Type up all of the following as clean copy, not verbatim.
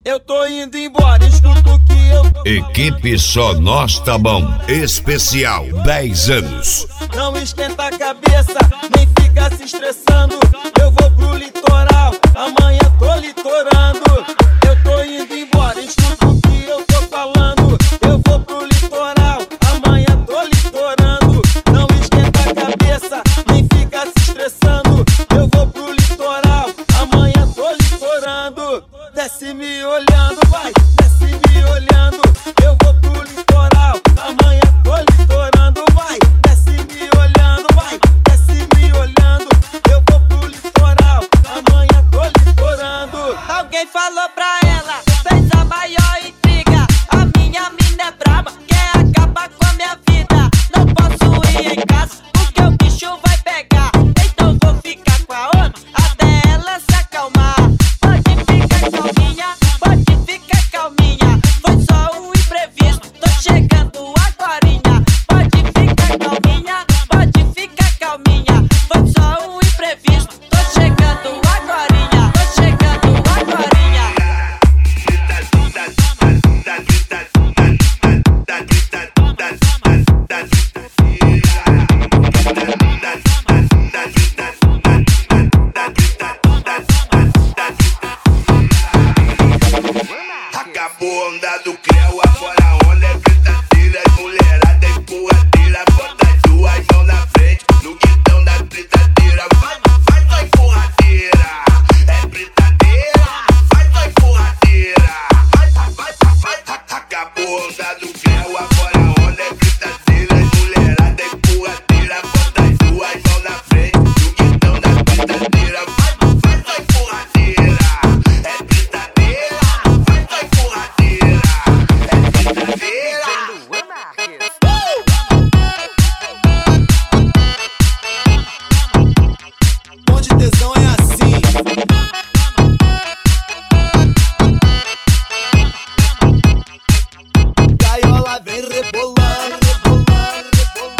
Eu tô indo embora, escuta o que eu tô Equipe Só Nós Tá Bom Especial 10 anos. Não esquenta a cabeça, nem fica se estressando. Eu vou pro litoral, amanhã tô litorando. Eu tô indo embora, escuta o que eu tô falando. Eu vou pro litoral, amanhã tô litorando. Não esquenta a cabeça, nem fica se estressando. Eu vou pro litoral, amanhã tô litorando. Desce me olhando, vai, desce me olhando. Eu vou pro litoral, amanhã tô litorando, vai. Desce me olhando, vai, desce me olhando. Eu vou pro litoral, amanhã tô litorando. Alguém falou pra ela, fez a maior intriga. A minha mina é braba, quer acabar com a minha vida. Não posso ir em casa, porque o bicho vai pegar. Então vou ficar com a outra, até ela se acalmar. Pode ficar calminha, pode ficar calminha. Foi só um imprevisto, tô chegando agorinha. Pode ficar calminha, pode ficar calminha. Foi só um imprevisto, tô chegando agorinha. Tô chegando agorinha. Acabou a onda do Creu, agora a onda é gritadeira. Mulherada é empurradeira, bota as duas mãos na frente no guidão da britadeira. Vai só empurradeira, é britadeira. Vai só empurradeira, vai. Acabou a onda do Creu, agora a onda é gritadeira. Mulherada é empurradeira, bota as duas mãos na frente no guidão da britadeira. Vai só empurradeira, é britadeira. Vai só empurradeira, é britadeira. Onde tesão é assim. Gaiola vem rebolando, rebolando,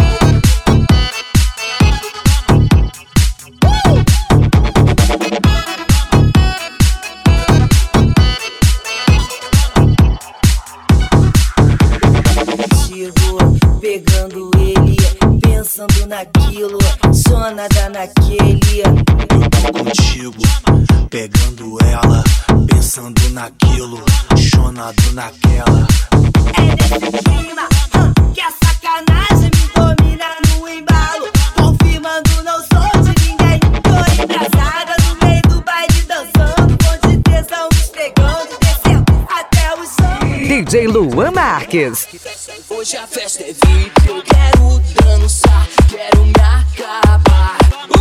Chegou pegando ele, pensando naquilo, só nada naquele. Eu tô contigo, pegando ela, pensando naquilo, chonado naquela. É nesse clima que a sacanagem me domina no embalo. Confirmando, não sou de ninguém. Tô embrasada no meio do baile, dançando, com de tesão esfregando, descendo até o chão. DJ Luan Marques. Hoje a festa é VIP, eu quero dançar, quero me acabar.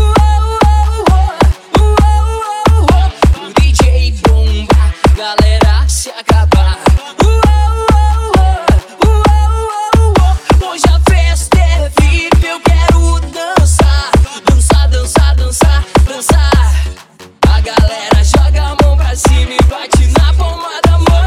O DJ bomba, galera se acabar. Hoje a festa é VIP, eu quero dançar, dançar, dançar, dançar, dançar. A galera joga a mão pra cima e bate na palma da mão.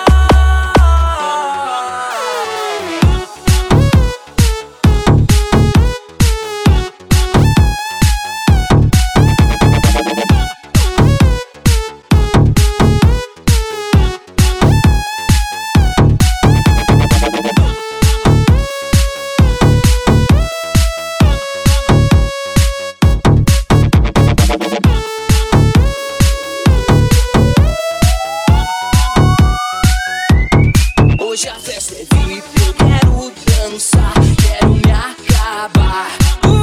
Hoje a festa é VIP, eu quero dançar, quero me acabar.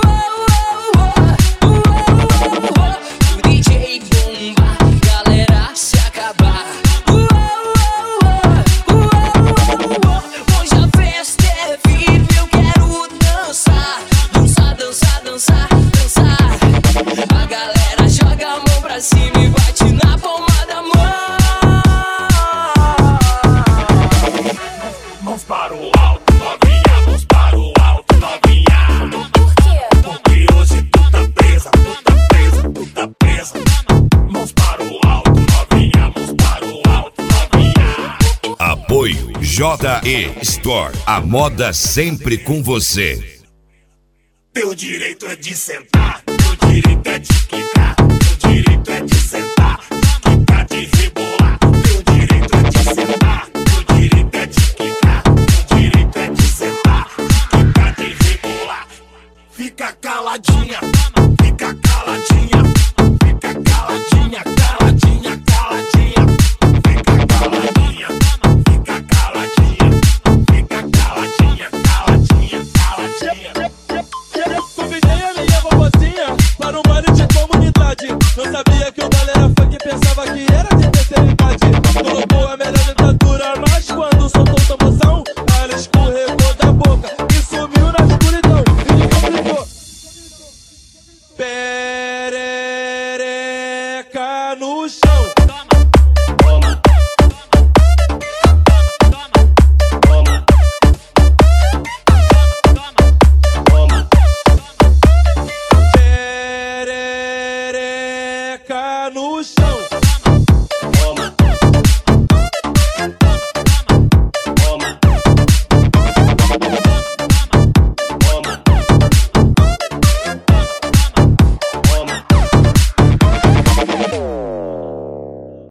O DJ bomba, galera se acabar. Hoje a festa é VIP, eu quero dançar, dançar, dançar, dançar, dançar. A galera joga a mão pra cima e bate na palma da mão. Mãos para o alto, novinha, mãos para o alto, novinha. Por quê? Porque hoje tu tá presa, tu tá presa, tu tá presa. Mãos para o alto, novinha, mãos para o alto, novinha. Apoio JE Store. A moda sempre com você. Teu direito é de sentar, teu direito é de quicar, teu direito é de sentar.